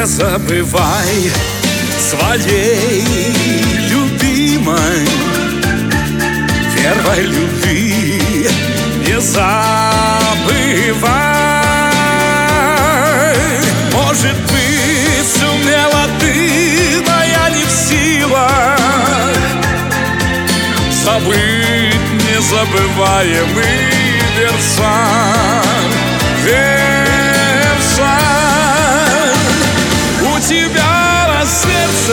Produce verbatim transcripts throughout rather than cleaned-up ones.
забывай своей любимой, первой любви не забывай. Может быть, сумела ты, но я не в силах забыть незабываемый Версаль. Версаль. У тебя на сердце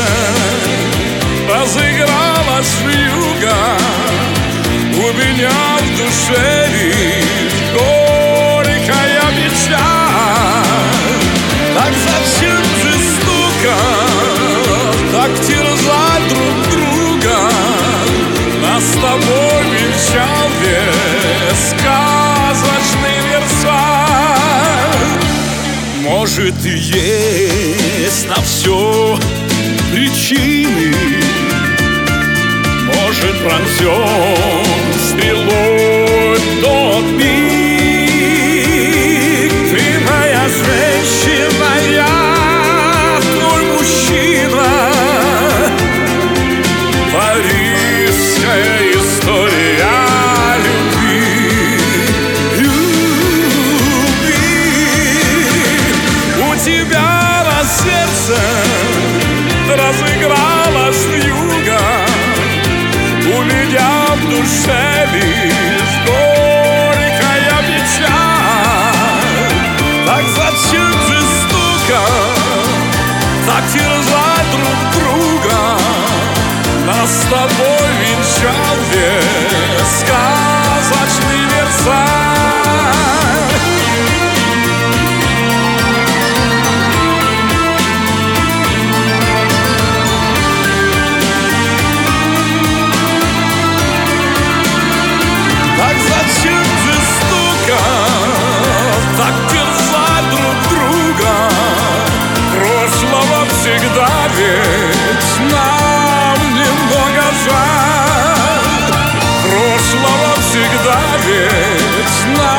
разыгралась вьюга, у меня в душе лишь горькая печаль. Так зачем жестоко так терзать друг друга? Нас с тобой венчал весь сказочный Версаль. Может, и есть на все причины, может, пронзен стрелой тот миг. Ты моя женщина, я твой мужчина. Парижская история любви. Любви. У тебя на сердце разыгралась вьюга, у меня в душе лишь горькая печаль. Так зачем жестоко так терзать друг друга? Нас с тобой венчал весь сказочный Версаль. Так зачем жестоко так терзать друг друга? Прошлого всегда ведь нам немного жаль. Прошлого всегда ведь нам